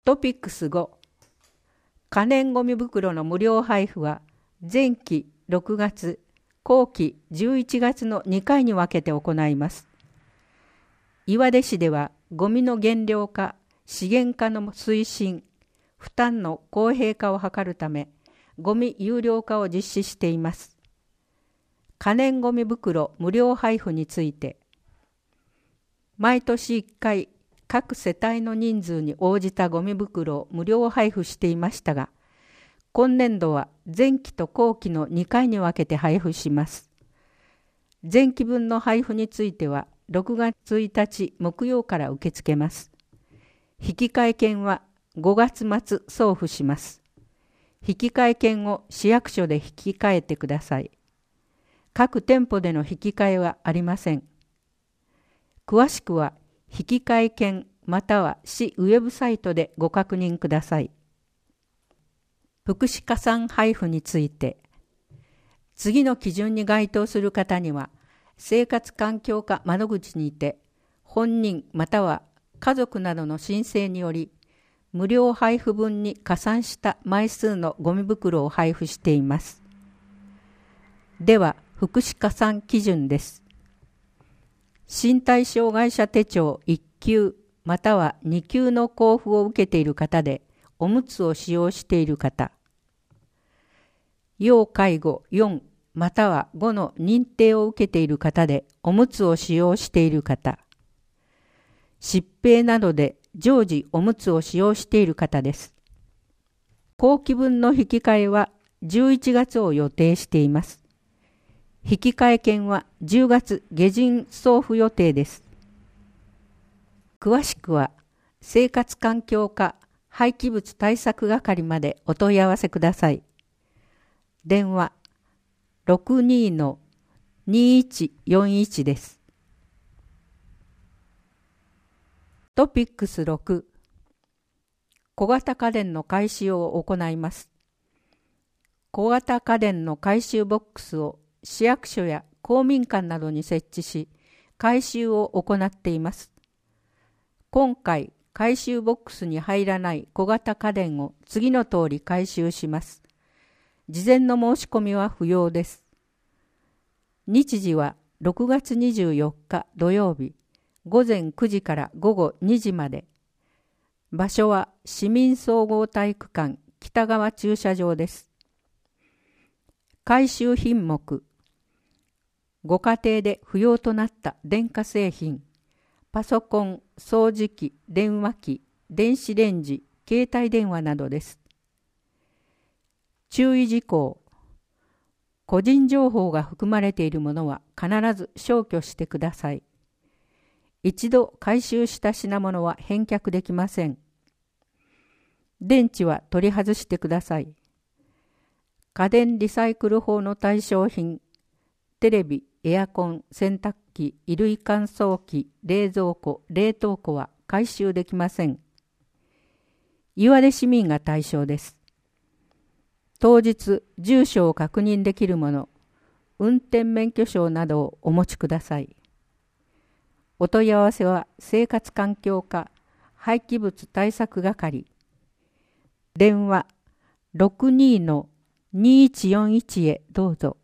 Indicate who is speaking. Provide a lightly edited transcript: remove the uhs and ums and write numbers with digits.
Speaker 1: トピックス5、可燃ごみ袋の無料配布は前期6月、後期11月の2回に分けて行います。岩出市ではゴミの減量化、資源化の推進、負担の公平化を図るため、ゴミ有料化を実施しています。可燃ごみ袋無料配布について、毎年1回、各世帯の人数に応じたゴミ袋を無料配布していましたが、今年度は前期と後期の2回に分けて配布します。前期分の配布については、6月1日木曜から受け付けます。引換券は5月末送付します。引換券を市役所で引き換えてください。各店舗での引き換えはありません。詳しくは、引換券または市ウェブサイトでご確認ください。福祉加算配布について、次の基準に該当する方には、生活環境課窓口にて、本人または家族などの申請により、無料配布分に加算した枚数のゴミ袋を配布しています。では、福祉加算基準です。身体障害者手帳1級または2級の交付を受けている方で、おむつを使用している方、要介護4または5の認定を受けている方で、おむつを使用している方、疾病などで常時おむつを使用している方です。後期分の引き換えは11月を予定しています。引換券は10月下旬送付予定です。詳しくは生活環境課廃棄物対策係までお問い合わせください。電話 62-2141 です。トピックス6、小型家電の回収を行います。小型家電の回収ボックスを市役所や公民館などに設置し、回収を行っています。今回、回収ボックスに入らない小型家電を次の通り回収します。事前の申し込みは不要です。日時は6月24日土曜日、午前9時から午後2時まで。場所は市民総合体育館北側駐車場です。回収品目、ご家庭で不要となった電化製品、パソコン、掃除機、電話機、電子レンジ、携帯電話などです。注意事項、個人情報が含まれているものは必ず消去してください。一度回収した品物は返却できません。電池は取り外してください。家電リサイクル法の対象品、テレビ、エアコン、洗濯機、衣類乾燥機、冷蔵庫、冷凍庫は回収できません。岩出市民が対象です。当日、住所を確認できるもの、運転免許証などをお持ちください。お問い合わせは生活環境課廃棄物対策係。電話 62-2141 へどうぞ。